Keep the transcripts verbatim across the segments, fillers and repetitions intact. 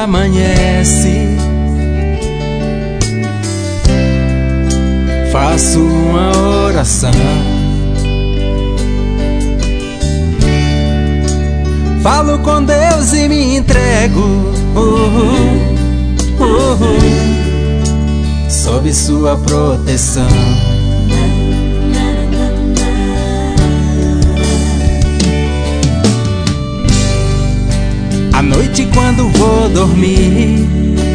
amanhece, faço uma oração, falo com Deus e me entrego, uh, uh, uh, uh, sob sua proteção. À noite quando vou dormir,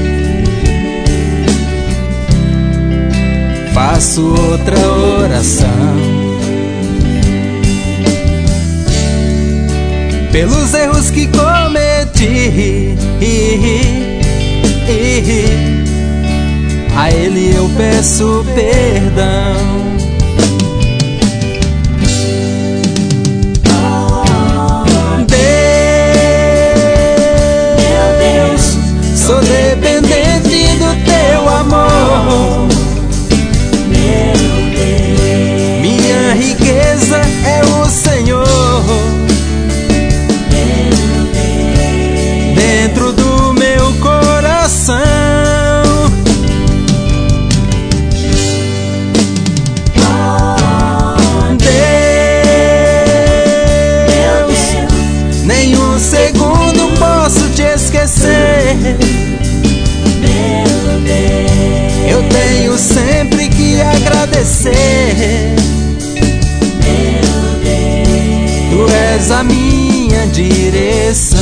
faço outra oração, pelos erros que cometi, a Ele eu peço perdão. Sou dependente do teu amor, meu Deus. Minha riqueza é o Senhor, meu Deus. Dentro do meu coração, oh, Deus, Deus, nem um segundo posso te esquecer. Eu tenho sempre que agradecer, meu Deus. Tu és a minha direção.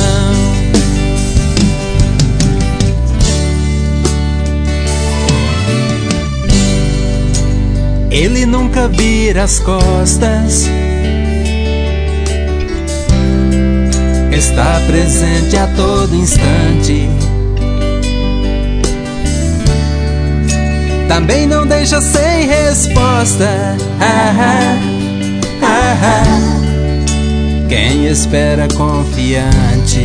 Ele nunca vira as costas, está presente a todo instante. Também não deixa sem resposta, ah, ah, ah, ah. Quem espera confiante.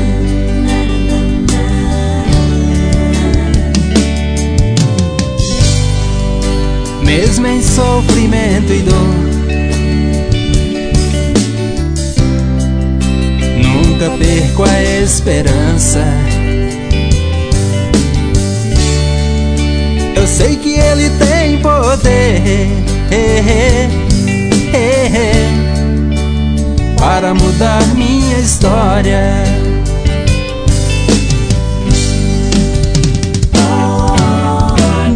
Mesmo em sofrimento e dor, nunca perco a esperança. Eu sei que Ele tem poder para mudar minha história. Oh,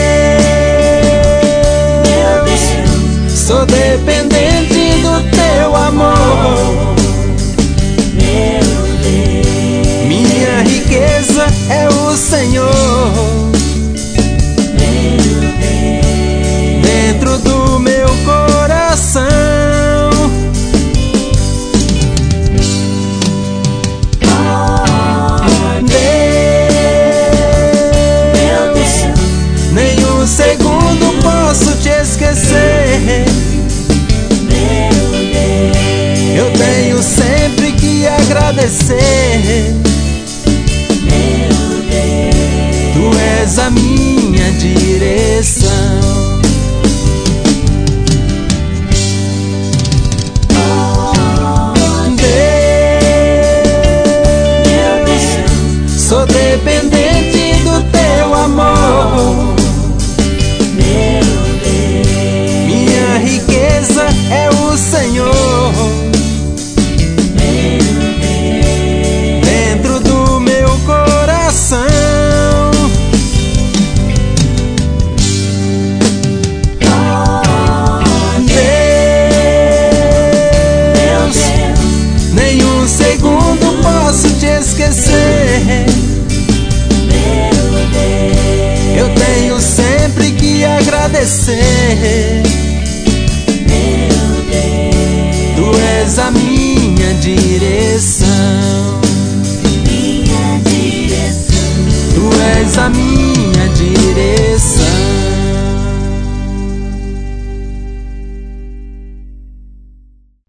Deus, sou dependente do teu amor, meu Deus. Minha riqueza é o Senhor, dentro do meu coração. Oh, Deus, nem um segundo posso te esquecer, meu Deus. Eu tenho sempre que agradecer, meu Deus. Tu és a minha direção. Sou dependente do teu amor, meu Deus. Minha riqueza é o Senhor, meu Deus. Dentro do meu coração, oh, Deus, Deus, nem um segundo posso te esquecer. Eu tenho sempre que agradecer, meu Deus. Tu és a minha direção.